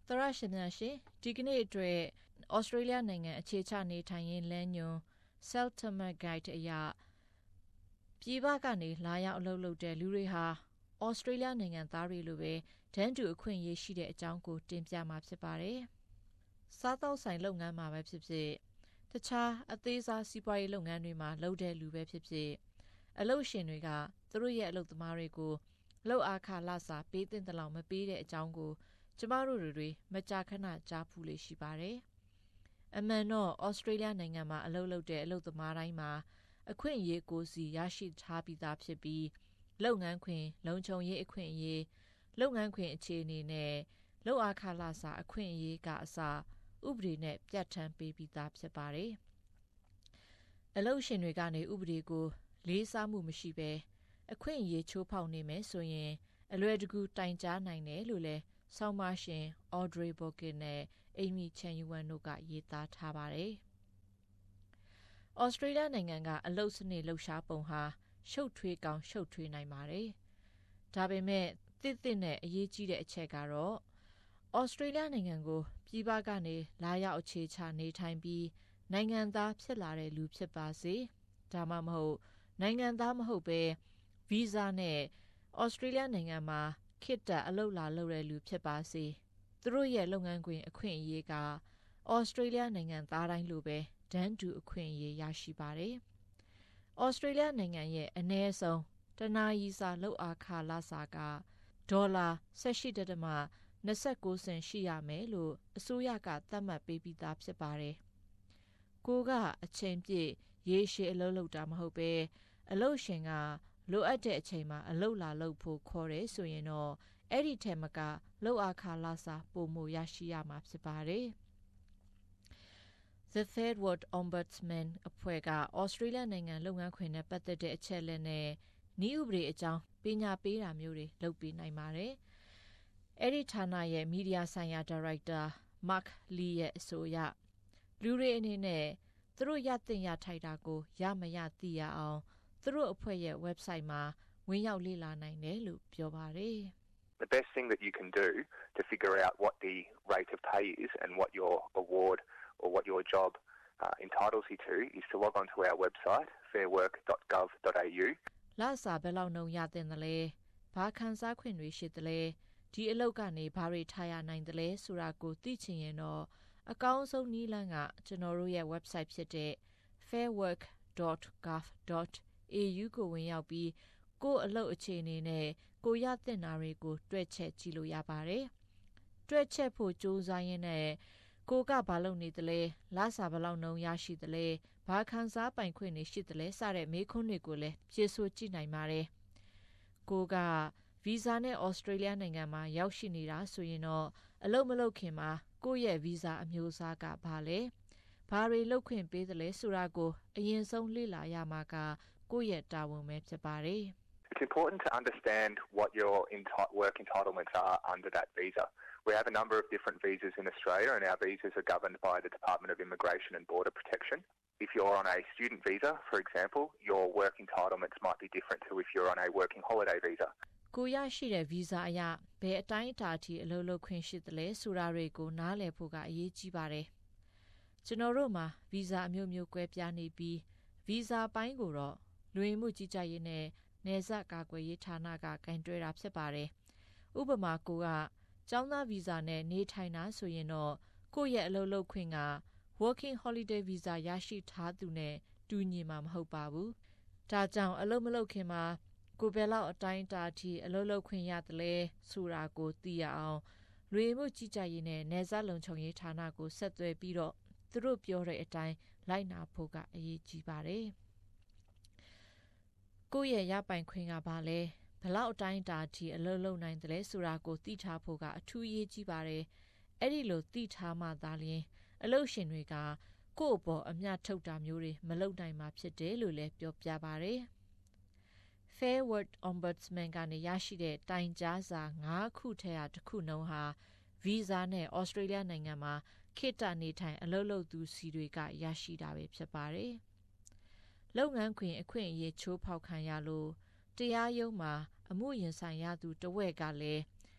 သရရှင်များရှင်ဒီကနေ့အတွက်ဩစတြေးလျနိုင်ငံအခြေချနေထိုင်ရေးလမ်းညွန် Settlement Guide အရပြည်ပကနေလာရောက်အလုပ်လုပ်တဲ့လူတွေဟာဩစတြေးလျနိုင်ငံသားတွေလိုပဲတန်းတူအခွင့်အရေးရှိတဲ့အကြောင်းကိုတင်ပြမှာဖြစ်ပါတယ်။စားသောက်ဆိုင်လုပ်ငန်းမှာပဲဖြစ်ဖြစ်တခြားအသေးစားစီးပွားရေးလုပ်ငန်းတွေမှာလုပ်တဲ့လူပဲဖြစ်ဖြစ်အလုပ်ရှင်တွေကသူတို့ရဲ့အလုပ်သမားတွေကိုလုပ်အားခလစာပေးတဲ့လောက်မပေးတဲ့အကြောင်းကိုကျမတို့တွေမကြာခဏကြားဖူးလေရှိပါတယ်။အမှန်တော့ဩစတြေးလျနိုင်ငံမှာအလုပ်လုပ်တဲ့အလုပ်သမားတိုင်းမှာအခွင့်အရေးကိုစီရရှိထားပြီးသားဖြစ်ပြီးလုပ်ငန်းခွင်လုံခြုံရေးအခွင့်အရေးလုပ်ငန်းခွင်အခြေအနေနဲ့လုပ်အားခလစာအခွင့်အရေးကအစဥပဒေနဲ့ပြဋ္ဌာန်းပေးပြီးသားဖြစ်ပါတယ်။အလုပ်ရှင်တွေကနေဥပဒေကိုလေးစားမှုမရှိဘဲအခွင့်အရေးချိုးဖောက်နေမယ်ဆိုရင်အလွယ်တကူတိုင်ကြားနိုင်တယ်လို့လဲဆောင်းပါရှင် Audrey Bokin နဲ့ Amy Chen Yuan တို့ကရေးသားထားပါတယ်။ဩစတြေးလျနိုင်ငံကအလုပ်စနစ်လှုပ်ရှားပုံဟာရှုပ်ထွေးကောင်းရှုပ်ထွေးနိုင်ပါတယ်။ဒါပေမဲ့တစ်နဲ့အရေးကြီးတဲ့အချက်ကတော့ဩစတြေးလျနိုင်ငံကိုပြည်ပကနေလာရောက်အခြေချနေထိုင်ပြီးနိုင်ငံသားဖြစ်လာတဲ့လူဖြစ်ပါစေဒါမှမဟုတ်နိုင်ငံသားမဟုတ်ပဲဗီဇာနဲ့ဩစတြေးလျနိုင်ငံမှာခေတ္တအလုပ်လာလုပ်တဲ့လူဖြစ်ပါစေသူတို့ရဲ့လုပ်ငန်းခွင်အခွင့်အရေးကဩစတြေးလျနိုင်ငံသားတိုင်းလိုပဲတန်းတူအခွင့်အရေးရရှိပါတယ်။ဩစတြေးလျနိုင်ငံရဲ့အနည်းဆုံးတနာရီစာလုပ်အားခလစာကဒေါ်လာ18.29 စင်ရှိရမယ်လို့အစိုးရကသတ်မှတ်ပေးပြီးသားဖြစ်ပါတယ်။ကိုကအချိန်ပြည့်ရေရှည်အလုပ်လုပ်တာမဟုတ်ပဲအလုပ်ရှင်ကလိုအပ်တဲ့အချိန်မှာအလုပ်လာလုပ်ဖို့ခေါ်တယ်ဆိုရင်တော့အဲ့ဒီထဲမှာကလုပ်အားခလစာပိုမိုရရှိရမှာဖြစ်ပါတယ်။ The Third World Ombudsman အဖွဲ့ကဩစတြေးလျနိုင်ငံလုပ်ငန်းခွင်နဲ့ပတ်သက်တဲ့အချက်လက်နဲ့နည်းဥပဒေအကြောင်းပညာပေးတာမျိုးတွေလုပ်ပေးနိုင်ပါတယ်။အဲ့ဒီဌာနရဲ့မီဒီယာဆိုင်ရာဒါရိုက်တာ Mark Lee ရဲ့အဆိုအရလူတွေအနေနဲ့သူတို့ရသင့်ရထိုက်တာကိုရမရသိရအောင်သူတို့အဖွဲ့ရဲ့ website မှာဝင်ရောက်လေ့လာနိုင်တယ်လို့ပြောပါတယ်။ The best thing that you can do to figure out what the rate of pay is and what your award or what your job entitles you to is to log on to our website fairwork.gov.au လစာဘယ်လောက်နှုန်းရတဲ့တလဲဘာခံစားခွင့်တွေရှိတယ်လဲဒီအလုပ်ကနေဘာတွေထားရနိုင်တယ်လဲဆိုတာကိုသိချင်ရင်တော့အကောင်းဆုံးနည်းလမ်းကကျွန်တော်တို့ရဲ့ website ဖြစ်တဲ့ fairwork.gov.au ကိုဝင်ရောက်ပြီးကိုယ့်အလုပ်အခြေအနေနဲ့ကိုရသင့်တာတွေကိုတွက်ချက်ကြည့်လို့ရပါတယ်။တွက်ချက်ဖို့ကြိုးစားရင်းနဲ့ကိုကဘာလုပ်နေတယ်လဲလစာဘယ်လောက်နှုန်းရရှိတယ်လဲဘာခံစားပိုင်ခွင့်တွေရှိတယ်လဲစတဲ့မေးခွန်းတွေကိုလည်းဖြေဆိုကြည့်နိုင်ပါတယ်။ကိုကဗီဇာနဲ့ဩစတြေးလျနိုင်ငံမှာရောက်ရှိနေတာဆိုရင်တော့အလုပ်မလုပ်ခင်မှာကိုယ့်ရဲ့ဗီဇာအမျိုးအစားကဘာလဲဘာတွေလုပ်ခွင့်ပေးတယ်လဲဆိုတာကိုအရင်ဆုံးလေ့လာရမှာကကိုယ့်ရဲ့တာဝန်ပဲဖြစ်ပါတယ်။ It's important to understand what your work entitlements are under that visa. We have a number of different visas in Australia and our visas are governed by the Department of Immigration and Border Protection. If you're on a student visa, for example, your work entitlements might be different to if you're on a working holiday visa. ကိုရရှိတဲ့ဗီဇာအရဘယ်အတိုင်းအတာအထိအလုပ်လုပ်ခွင့်ရှိတယ်လဲဆိုတာတွေကိုနားလည်ဖို့ကအရေးကြီးပါတယ်။ကျွန်တော်တို့မှာဗီဇာအမျိုးမျိုးကွဲပြားနေပြီးဗီဇာပိုင်းကိုတော့လူဝင်မှုကြီးကြပ်ရေးနဲ့နယ်စပ်ကာကွယ်ရေးဌာနကကင်တွယ်တာဖြစ်ပါတယ်။ဥပမာကိုကကျောင်းသားဗီဇာနဲ့နေထိုင်တာဆိုရင်တော့ကိုယ့်ရဲ့အလုပ်လုပ်ခွင့်က Working Holiday Visa ရရှိထားသူနဲ့တူညီမှာမဟုတ်ပါဘူး။ဒါကြောင့်အလုပ်မလုပ်ခင်မှာကိုဘယ်လောက်အတိုင်းအတာအထိအလုပ်လုပ်ခွင့်ရတယ်လဲဆိုတာကိုသိရအောင်လူဝင်မှုကြီးကြပ်ရေးနဲ့နယ်စပ်လုံခြုံရေးဌာနကိုဆက်သွယ်ပြီးတော့သူတို့ပြောတဲ့အတိုင်းလိုက်နာဖို့ကအရေးကြီးပါတယ်။ကိုယ့်ရဲ့ရပိုင်ခွင့်ကဘာလဲဘယ်လောက်အတိုင်းအတာအထိအလုပ်လုပ်နိုင်တယ်လဲဆိုတာကိုသိထားဖို့ကအထူးအရေးကြီးပါတယ်။အဲ့ဒီလိုသိထားမှသာလျှင်အလုပ်ရှင်တွေကကိုယ့်အပေါ်အမျှထုတ်တာမျိုးတွေမလုပ်နိုင်မှာဖြစ်တယ်လို့လည်းပြောပြပါတယ်။ Fair Work Ombudsman ကနေရရှိတဲ့တိုင်ကြားစာ9ခုထဲကတစ်ခုနှုန်းဟာဗီဇာနဲ့ဩစတြေးလျနိုင်ငံမှာခေတ္တနေထိုင်အလုပ်လုပ်သူစီတွေကရရှိတာပဲဖြစ်ပါတယ်။လုပ်ငန်းခွင်အခွင့်အရေးချိုးဖောက်ခံရလို့တရားရုံးမှာအမှုရင်ဆိုင်ရသူတဝက်ကလည်း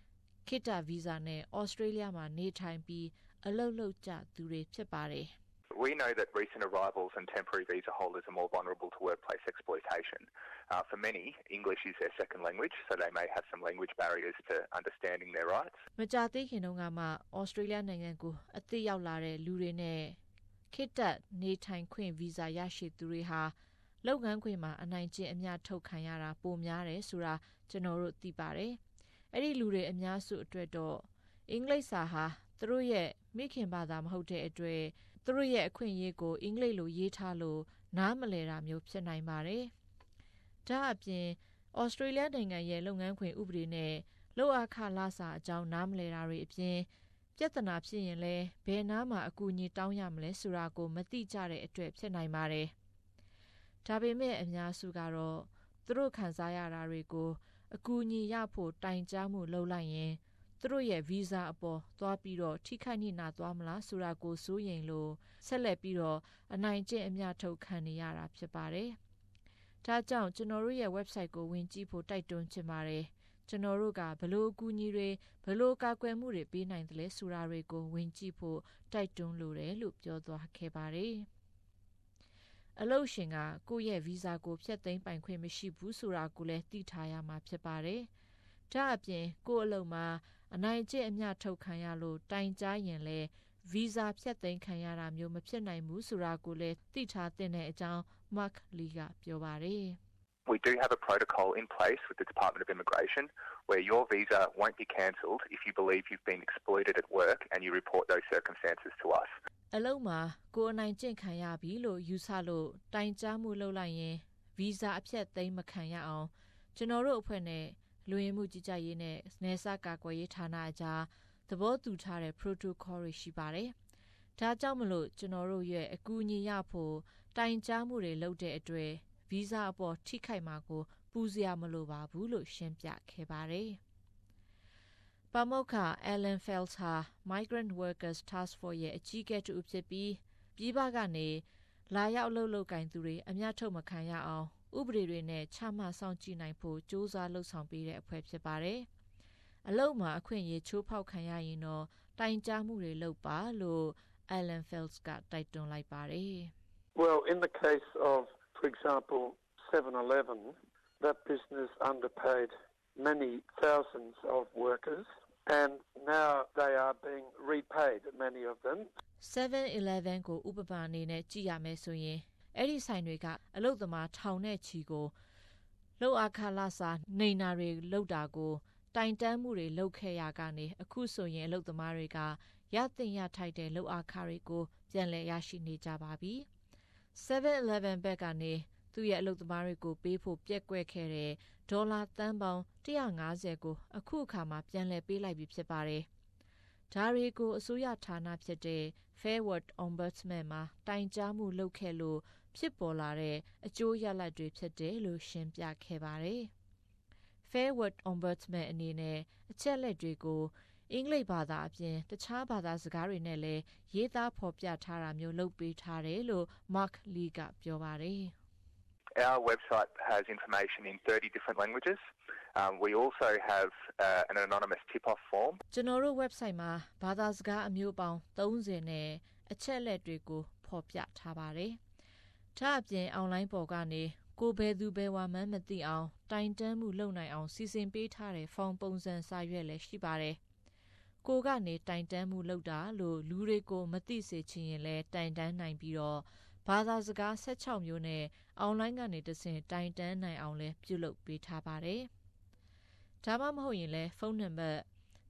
ခေတ္တဗီဇာနဲ့ဩစတြေးလျမှာနေထိုင်ပြီးအလုပ်လုပ်ကြသူတွေဖြစ်ပါတယ်။ We know that recent arrivals and temporary visa holders are more vulnerable to workplace exploitation. For many, English is their second language, so they may have some language barriers to understanding their rights. မကြာသေးခင်တုန်းကမှဩစတြေးလျနိုင်ငံကိုအသစ်ရောက်လာတဲ့လူတွေနဲ့ခေတ္တနေထိုင်ခွင့်ဗီဇာရရှိသူတွေဟာလုပ်ငန်းခွင်မှာအနိုင်ကျင့်အမျှထုတ်ခံရတာပိုများတယ်ဆိုတာကျွန်တော်တို့သိပါတယ်။အဲ့ဒီလူတွေအများစုအတွက်တော့အင်္ဂလိပ်စာဟာသူတို့ရဲ့မိခင်ဘာသာမဟုတ်တဲ့အတွက်သူတို့ရဲ့အခွင့်အရေးကိုအင်္ဂလိပ်လိုရေးထားလို့နားမလည်တာမျိုးဖြစ်နိုင်ပါတယ်။ဒါအပြင်ဩစတြေးလျနိုင်ငံရဲ့လုပ်ငန်းခွင်ဥပဒေနဲ့လုပ်အားခလစာအကြောင်းနားမလည်တာတွေအပြင်ပြဿနာဖြစ်ရင်လည်းဘယ်နားမှာအကူအညီတောင်းရမလဲဆိုတာကိုမသိကြတဲ့အတွက်ဖြစ်နိုင်ပါတယ်။ဒါပေမဲ့အများစုကတော့သူတို့ခံစားရတာတွေကိုအကူအညီရဖို့တိုင်ကြားမှုလုပ်လိုက်ရင်သူတို့ရဲ့ဗီဇာအပေါ်သွားပြီးတော့ထိခိုက်နှိနာသွားမလားဆိုတာကိုစိုးရိမ်လို့ဆက်လက်ပြီးတော့အနိုင်ကျင့်အမျှထုတ်ခံနေရတာဖြစ်ပါတယ်။ဒါကြောင့်ကျွန်တော်တို့ရဲ့ website ကိုဝင်ကြည့်ဖို့တိုက်တွန်းချင်ပါတယ်။ကျွန်တော်တို့ကဘလို့အကူအညီတွေဘလို့ကာကွယ်မှုတွေပေးနိုင်တယ်လဲဆိုတာတွေကိုဝင်ကြည့်ဖို့တိုက်တွန်းလိုတယ်လို့ပြောသွားခဲ့ပါတယ်။အလုပ်ရှင်ကကိုယ့်ရဲ့ဗီဇာကိုဖျက်သိမ်းပိုင်ခွင့်မရှိဘူးဆိုတာကိုလည်းသိထားရမှာဖြစ်ပါတယ်။ဒါအပြင်ကိုယ့်အလုပ်မှာအနိုင်ကျင့်အမျှထုတ်ခံရလို့တိုင်ကြားရင်လည်းဗီဇာဖျက်သိမ်းခံရတာမျိုးမဖြစ်နိုင်ဘူးဆိုတာကိုလည်းသိထားတဲ့အကြောင်း Mark Lee ကပြောပါတယ်။ We do have a protocol in place with the Department of Immigration where your visa won't be cancelled if you believe you've been exploited at work and you report those circumstances to us. အလုံးမှာကိုအနိုင်ကျင့်ခံရပြီလို့ယူဆလို့တိုင်ကြားမှုလုပ်လိုက်ရင်ဗီဇာအဖြတ်သိမ်းမခံရအောင်ကျွန်တော်တို့အဖွဲ့နဲ့လူဝင်မှုကြီးကြပ်ရေးနဲ့နယ်စပ်ကာကွယ်ရေးဌာနအကြားသဘောတူထားတဲ့ protocol တွေရှိပါတယ်။ဒါကြောင့်မလို့ကျွန်တော်တို့ရဲ့အကူအညီရဖို့တိုင်ကြားမှုတွေလုပ်တဲ့အတွက်ဗီဇာအပေါ်ထိခိုက်မှာကိုပူစရာမလိုပါဘူးလို့ရှင်းပြခဲ့ပါတယ်။ပါမောက္ခ Alan Fels ဟာ Migrant Workers Task Force ရဲ့အကြီးအကဲတူဖြစ်ပြီးပြည်ပကနေလာရောက်လှုပ်လှုပ်ကိုင်သူတွေအများထုတ်မခံရအောင်ဥပဒေတွေနဲ့ချမှတ်ဆောင်ကြည့်နိုင်ဖို့ကြိုးစားလှုပ်ဆောင်ပေးတဲ့အဖွဲ့ဖြစ်ပါတယ်။အလုပ်မှာအခွင့်အရေးချိုးဖောက်ခံရရင်တော့တိုင်ကြားမှုတွေလုပ်ပါလို့ Alan Fels ကတိုက်တွန်းလိုက်ပါတယ်။ Well, in the case of, for example, 7-Eleven, that business underpaid many thousands of workers and now they are being repaid, many of them. 7-Eleven ကိုဥပမာအနေနဲ့ကြည့်ရမယ်ဆိုရင်အဲ့ဒီဆိုင်တွေကအလုပ်သမားထောင်နဲ့ချီကိုလုပ်အားခလစာနေနာတွေလုပ်တာကိုတိုင်တန်းမှုတွေလုပ်ခဲ့ရကနေအခုဆိုရင်အလုပ်သမားတွေကရသင့်ရထိုက်တဲ့လုပ်အားခတွေကိုပြန်လည်ရရှိနေကြပါပြီ။ 7-Eleven ဘက်ကနေသူ့ရဲ့အလုပ်သမားတွေကိုပေးဖို့ပြက်ကွက်ခဲ့တဲ့ဒေါ်လာသန်းပေါင်း150ကိုအခုအခါမှာပြန်လည်ပေးလိုက်ပြီဖြစ်ပါတယ်။ဒါတွေကိုအစိုးရဌာနဖြစ်တဲ့ Fair Work Ombudsman မှာတိုင်ကြားမှုလုပ်ခဲ့လို့ဖြစ်ပေါ်လာတဲ့အကျိုးရလဒ်တွေဖြစ်တယ်လို့ရှင်းပြခဲ့ပါတယ်။ Fair Work Ombudsman အနေနဲ့အချက်လက်တွေကိုအင်္ဂလိပ်ဘာသာအပြင်တခြားဘာသာစကားတွေနဲ့လည်းရေးသားဖော်ပြထားတာမျိုးလုပ်ပေးထားတယ်လို့ Mark Lee ကပြောပါတယ်။ Our website has information in 30 different languages. We also have an anonymous tip-off form. ကျွန်တော်တို့ website မှာဘာသာစကားအမျိုးပေါင်း30နဲ့အချက်လက်တွေကိုဖော်ပြထားပါတယ်။ဒါအပြင် online ပေါ်ကနေကိုဘယ်သူဘယ်ဝါမှန်းမသိအောင်တိုင်တန်းမှုလုပ်နိုင်အောင်စီစဉ်ပေးထားတဲ့ form ပုံစံစာရွက်လည်းရှိပါတယ်။ကိုကနေတိုင်တန်းမှုလုပ်တာလို့လူတွေကိုမသိစေချင်ရင်လည်းတိုင်တန်းနိုင်ပြီးတော့ဘာသာစကား16မျိုးနဲ့ online ကနေတဆင့်တိုင်တန်းနိုင်အောင်လည်းပြုလုပ်ပေးထားပါတယ်။ဒါမှမဟုတ်ရင်လည်းဖုန်းနံပါတ်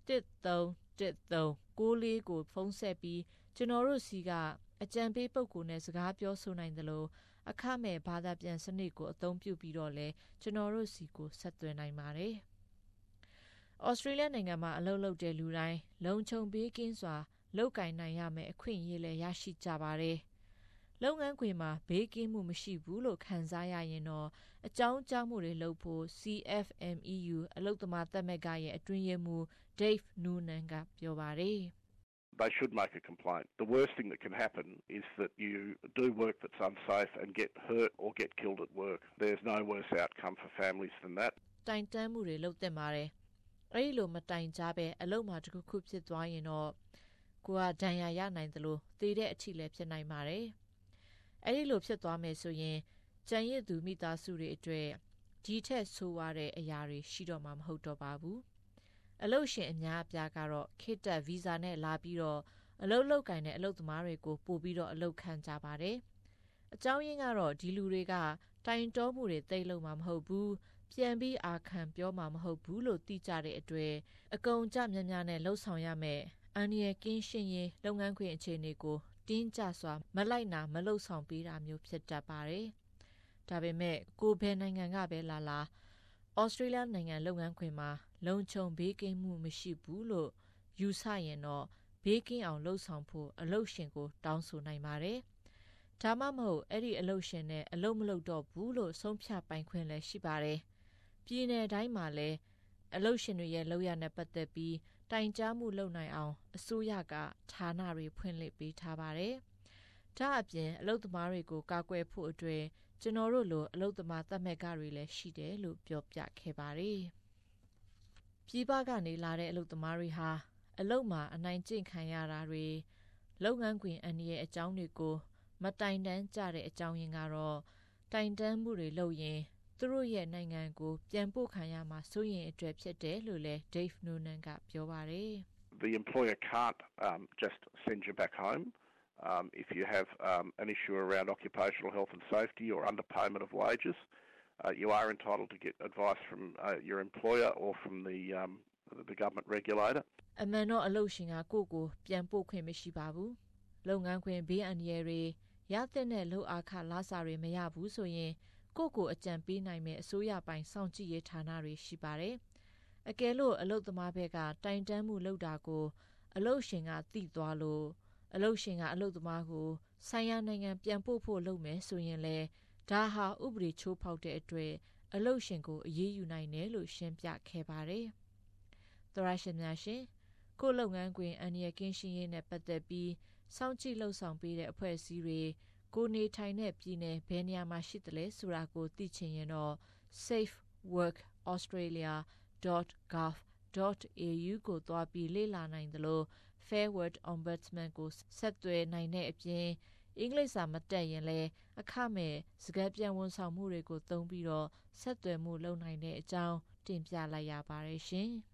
131394ကိုဖုန်းဆက်ပြီးကျွန်တော်တို့စီကအကြံပေးပုဂ္ဂိုလ်နဲ့စကားပြောဆိုနိုင်တယ်လို့အခမဲ့ဘာသာပြန်စနစ်ကိုအသုံးပြုပြီးတော့လဲကျွန်တော်တို့စီကိုဆက်သွယ်နိုင်ပါတယ်။ဩစတြေးလျနိုင်ငံမှာအလုပ်လုပ်တဲ့လူတိုင်းလုံခြုံဘေးကင်းစွာလုပ်ကိုင်နိုင်ရမယ်အခွင့်အရေးလည်းရရှိကြပါတယ်။လုပ်ငန်းခွင်မှာဘေးကင်းမှုမရှိဘူးလို့ခံစားရရင်တော့အကြောင်းကြားမှုတွေလုပ်ဖို့ CFMEU အလုပ်သမားသမဂ္ဂရဲ့အတွင်းရေးမှူး Dave Noonan ကပြောပါတယ်။ They should make a complaint. The worst thing that can happen is that you do work that's unsafe and get hurt or get killed at work. There's no worse outcome for families than that. တိုင်တန်းမှုတွေလုပ်သင့်ပါတယ်။အဲ့ဒီလိုမတိုင်ကြပဲအလုပ်မှာတစ်ခုခုဖြစ်သွားရင်တော့ကိုကဒဏ်ရာရနိုင်တယ်လို့သေတဲ့အထိလည်းဖြစ်နိုင်ပါတယ်အဲ့ဒီလိုဖြစ်သွားမယ်ဆိုရင်ကြံရစ်သူမိသားစုတွေအတွက်ဒီထက်ဆိုးရတဲ့အရာတွေရှိတော့မှာမဟုတ်တော့ပါဘူးအလုပ်ရှင်အများအပြားကတော့ခေတ္တဗီဇာနဲ့လာပြီးတော့အလုပ်လုပ်ကိုင်တဲ့အလုပ်သမားတွေကိုပို့ပြီးတော့အလုပ်ခံကြပါတယ်အကြောင်းရင်းကတော့ဒီလူတွေကတိုင်တောမှုတွေသိလို့မှာမဟုတ်ဘူးပြန်ပြီးအာခံပြောမှာမဟုတ်ဘူးလို့သိကြတဲ့အတွက်အကုန်ကြများများနဲ့လှုပ်ဆောင်ရမယ်အန်ရကင်းရှင်းရေးလုပ်ငန်းခွင်အခြေအနေကိုတင်းကျစွာမလိုက်နာမလှုပ်ဆောင်ပေးတာမျိုးဖြစ်တတ်ပါတယ်ဒါပေမဲ့ကိုဘယ်နိုင်ငံကပဲလာဩစတြေးလျနိုင်ငံလုပ်ငန်းခွင်မှာလုံခြုံဘေးကင်းမှုမရှိဘူးလို့ယူဆရင်တော့ဘေးကင်းအောင်လှုပ်ဆောင်ဖို့အလုပ်ရှင်ကိုတောင်းဆိုနိုင်ပါတယ်ဒါမှမဟုတ်အဲ့ဒီအလုပ်ရှင်နဲ့အလုပ်မလုပ်တော့ဘူးလို့ဆုံးဖြတ်ပိုင်ခွင့်လည်းရှိပါတယ်ပြည်내တိုင်းမှာလည်းအလုပ်ရှင်တွေရဲ့လုပ်ရတဲ့ပတ်သက်ပြီးတိုင်ကြားမှုလုပ်နိုင်အောင်အစိုးရကဌာနတွေဖွင့်လှစ်ပေးထားပါတယ်ဒါအပြင်အလုပ်သမားတွေကိုကာကွယ်ဖို့အတွက်ကျွန်တော်တို့လိုအလုပ်သမားသတ်မှတ်ကတွေလည်းရှိတယ်လို့ပြောပြခဲ့ပါတယ်ပြည်ပကနေလာတဲ့အလုပ်သမားတွေဟာအလုပ်မှာအနိုင်ကျင့်ခံရတာတွေလုပ်ငန်းခွင်အန္တရာယ်အကြောင်းတွေကိုမတိုင်တန်းကြတဲ့အကြောင်းရင်းကတော့တိုင်တန်းမှုတွေလုပ်ရင်သူတို့ရဲ့နိုင်ငံကိုပြန်ပို့ခံရမှာစိုးရင်အတွက်ဖြစ်တယ်လို့လည်း Dave Noonan ကပြောပါတယ် The employer can't just send you back home if you have an issue around occupational health and safety or underpayment of wages. You are entitled to get advice from your employer or from the government regulator. အမှန်တော့အလုပ်ရှင်ကကိုယ့်ကိုပြန်ပို့ခွင့်မရှိပါဘူးလုပ်ငန်းခွင်ဘေးအန္တရာယ်တွေရတဲ့နဲ့လှုပ်အားခလာစာတွေမရဘူးဆိုရင်ကိုယ့်ကိုအကြံပေးနိုင်မဲ့အစိုးရပိုင်စောင့်ကြည့်ရေးဌာနတွေရှိပါတယ်အကယ်လို့အလုပ်သမားဘက်ကတိုင်တန်းမှုလုပ်တာကိုအလုပ်ရှင်ကသိသွားလို့အလုပ်ရှင်ကအလုပ်သမားကိုဆိုင်ရာနိုင်ငံပြန်ပို့ဖို့လုပ်မယ်ဆိုရင်လေဒါဟာဥပဒေချိုးဖောက်တဲ့အတွက်အလုပ်ရှင်ကိုအရေးယူနိုင်တယ်လို့ရှင်းပြခဲ့ပါတယ်သရရှင်များရှင်ကိုလုပ်ငန်းခွင်အန္တရာယ်ကင်းရှင်းရေးနဲ့ပတ်သက်ပြီးစောင့်ကြည့်လှုပ်ဆောင်ပေးတဲ့အဖွဲ့အစည်းတွေကိုနေထိုင်တဲ့ပြည်နယ်ဘယ်နေရာမှာရှိသလဲဆိုတာကိုသိချင်ရင်တော့ safeworkaustralia.gov.au ကိုသွားပြီးလေ့လာနိုင်သလို Fair Work Ombudsman ကိုဆက်သွယ်နိုင်တဲ့အပြင်အင်္ဂလိပ်စာမတတ်ရင်လည်းအခမဲ့စကားပြန်ဝန်ဆောင်မှုတွေကိုသုံးပြီးတော့ဆက်သွယ်မှုလုပ်နိုင်တဲ့အကြောင်းတင်ပြလိုက်ရပါတယ်ရှင်။